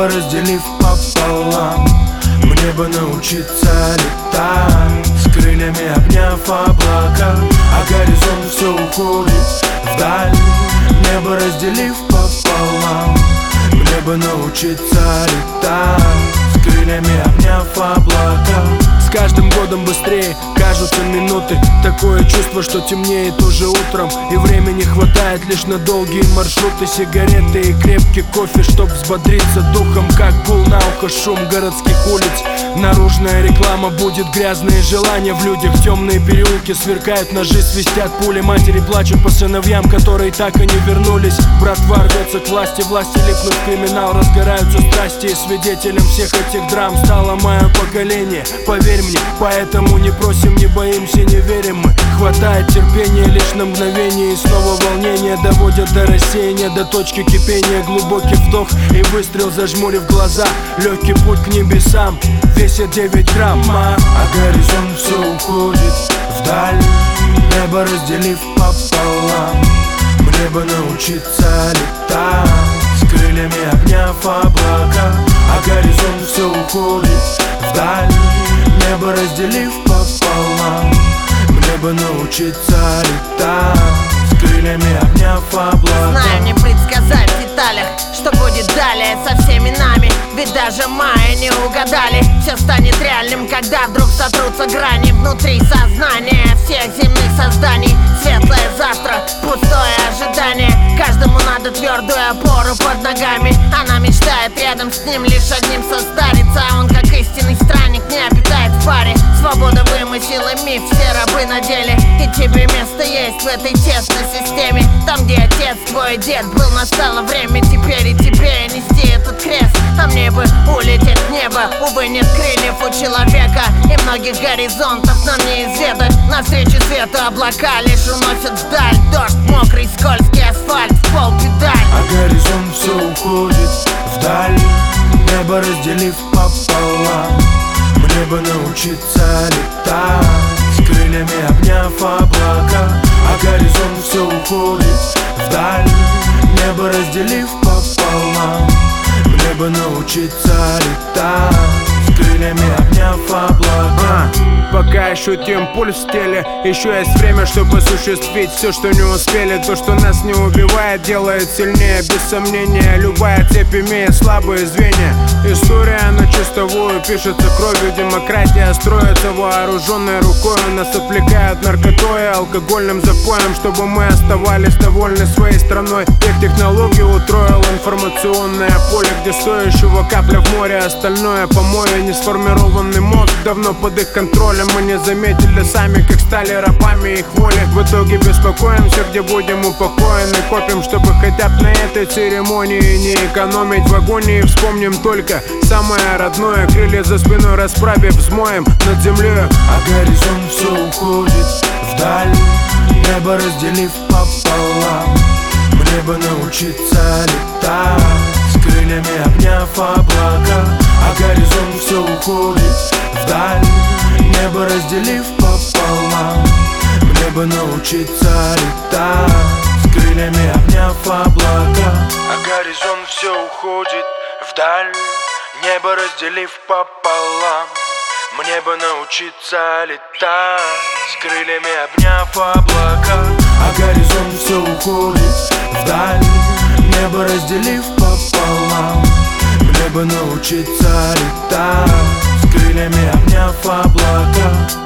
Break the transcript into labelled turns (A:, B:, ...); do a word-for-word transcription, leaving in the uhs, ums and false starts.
A: Небо разделив пополам, мне бы научиться летать, с крыльями обняв облака, а горизонт все уходит вдаль. Небо разделив пополам, мне бы научиться летать, с крыльями обняв облака. С каждым годом быстрее кажутся минуты, такое чувство, что темнеет уже утром, и времени хватает лишь на долгие маршруты. Сигареты и крепкий кофе, чтоб взбодриться духом, как гул на ухо шум городских улиц. Наружная реклама будет грязные желания в людях, темные переулки сверкают ножи, свистят пули. Матери плачут по сыновьям, которые так и не вернулись. Братва рвется к власти, власти липнут в криминал, разгораются страсти, и свидетелем всех этих драм стало мое поколение. Поверь мне, поэтому не просим, не боимся, не верим мы. Хватает терпения лишь на мгновение, и снова волнение доводят до рассеяния, до точки кипения. Глубокий вдох и выстрел, зажмурив глаза, легкий путь к небесам, весит девять грамм, а горизонт все уходит вдаль. Небо разделив пополам, мне бы научиться летать, с крыльями обняв облака, а горизонт все уходит вдаль. Небо разделив пополам, мне бы научиться летать, с крыльями обняв облака.
B: Знаю, не предсказать в деталях, что будет далее со всеми нами, ведь даже майя не угадали. Все станет реальным, когда вдруг сотрутся грани внутри сознания всех земных созданий. Светлое завтра, пустое ожидание, каждому надо твердую опору под ногами. Она мечтает рядом с ним лишь одним состариться, а он, как истинный странник, не обитает в паре. Свобода вымысел и миф, все рабы на деле, и тебе место есть в этой тесной системе. Там, где отец твой дед был, настало время теперь и тебе нести этот крест. А мне бы улететь в небо, увы, нет крыльев у человека, и многих горизонтов нам не изведать. Навстречу свету облака лишь уносят вдаль, дождь, мокрый, скользкий асфальт, в пол педаль.
A: А горизонт все уходит вдаль. Небо разделив пополам, мне бы научиться летать, с крыльями обняв облака, а горизонт все уходит вдаль. Небо разделив пополам, мне бы научиться летать, с крыльями обняв облака.
C: Пока ощутим пульс в теле, еще есть время, чтобы осуществить все, что не успели. То, что нас не убивает, делает сильнее, без сомнения. Любая цепь имеет слабые звенья. История на чистовую пишется кровью. Демократия строится вооруженной рукой. Нас отвлекают наркотой и алкогольным запоем, чтобы мы оставались довольны своей страной. Их технологии утроил информационное поле, где стоящего капля в море, остальное помоя. Несформированный мозг давно под их контролем. Мы не заметили сами, как стали рабами их воли. В итоге беспокоимся, где будем упокоены. Копим, чтобы хотя бы на этой церемонии не экономить в агонии. Вспомним только самое родное, крылья за спиной расправив, взмоем над землей.
A: А горизонт все уходит вдаль. Небо разделив пополам, мне бы научиться летать, с крыльями обняв облака, а горизонт все уходит вдаль. Небо разделив пополам, мне бы научиться летать, с крыльями обняв облака, а горизонт все уходит вдаль. Небо разделив пополам, мне бы научиться летать, с крыльями обняв облака, а горизонт все уходит вдаль. Небо разделив пополам, мне бы научиться летать, с крыльями обняв облака.